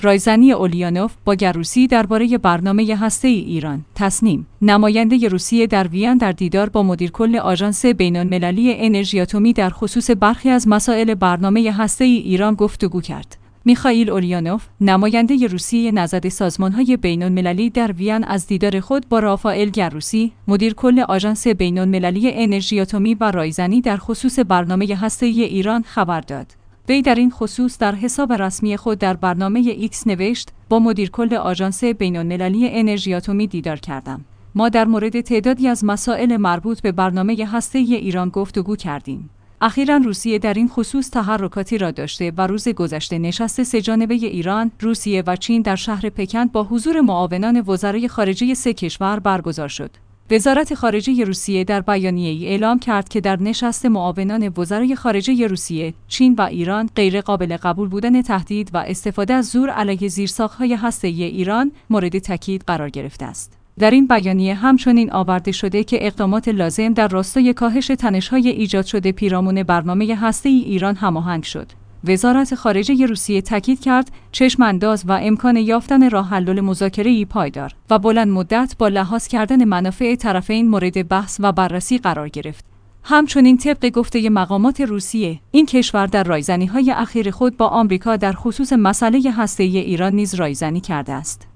رایزنی اولیانوف با گروسی درباره برنامه هسته‌ای ایران. تصنیم: نماینده روسیه در وین در دیدار با مدیرکل آژانس بین‌المللی انرژی اتمی در خصوص برخی از مسائل برنامه هسته‌ای ایران گفتگو کرد. میخائیل اولیانوف، نماینده روسیه نزد سازمان‌های بین‌المللی در وین از دیدار خود با رافائل گروسی، مدیرکل آژانس بین‌المللی انرژی اتمی و رایزنی در خصوص برنامه هسته‌ای ایران خبر داد. وی در این خصوص در حساب رسمی خود در برنامه ایکس نوشت: با مدیرکل آژانس بین‌المللی انرژی اتمی دیدار کردم. ما در مورد تعدادی از مسائل مربوط به برنامه هسته‌ای ایران گفتگو کردیم. اخیراً روسیه در این خصوص تحرکاتی را داشته و روز گذشته نشست سه‌جانبه ایران، روسیه و چین در شهر پکن با حضور معاونان وزرای خارجه سه کشور برگزار شد. وزارت خارجه روسیه در بیانیه‌ای اعلام کرد که در نشست معاونان وزرای خارجه روسیه، چین و ایران غیر قابل قبول بودن تهدید و استفاده از زور علیه زیرساخت‌های هسته‌ای ایران مورد تاکید قرار گرفته است. در این بیانیه همچنین آورده شده که اقدامات لازم در راستای کاهش تنش‌های ایجاد شده پیرامون برنامه هسته‌ای ایران هماهنگ شد. وزارت خارجه روسیه تاکید کرد چشم‌انداز و امکان یافتن راه حل مذاکره‌ای پایدار و بلند مدت با لحاظ کردن منافع طرفین مورد بحث و بررسی قرار گرفت. همچنین طبق گفته مقامات روسیه، این کشور در رایزنی‌های اخیر خود با آمریکا در خصوص مسئله هسته‌ای ایران نیز رایزنی کرده است.